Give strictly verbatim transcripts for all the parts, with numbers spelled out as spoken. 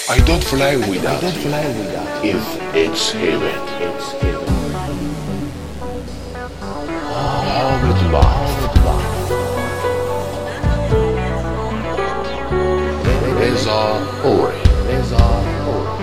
I don't fly without, I don't fly without if it's heaven. It's heaven. Harvard Life. Reza Ori. Reza Ori.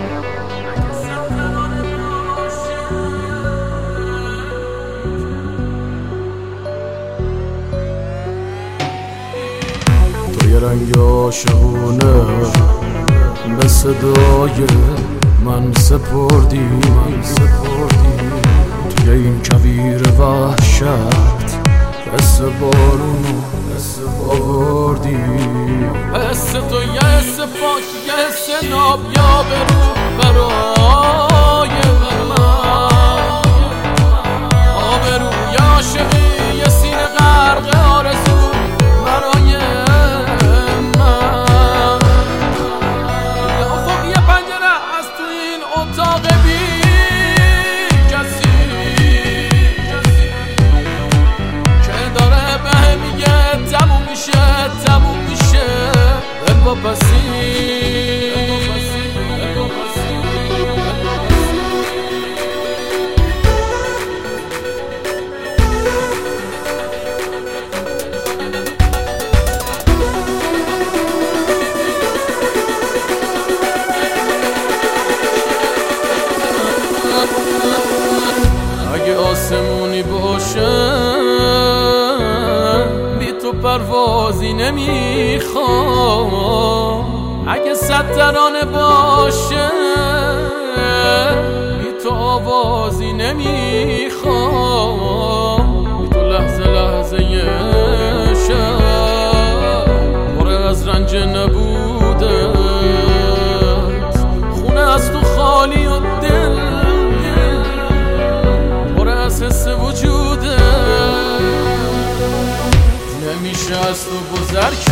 توی رنگ عاشقونه به صدای من سپردی من سپردی توی این کویر وحشت حس بارونو حس آوردی حس تو یه حس پاک یه حس ناب یا برو برای من آبرو یا عاشقی یه سینه غرق آرزو برای تموم میشه با پسی اگه آسمونی باشه پروازی نمیخوام اگه صد ترانه باشه بی تو آوازی نمیخوام بی تو لحظه لحظه یه شب پره از رنج نبودت خونه از تو خالی و دل پره از حس وجودت نمیشه از تو گذر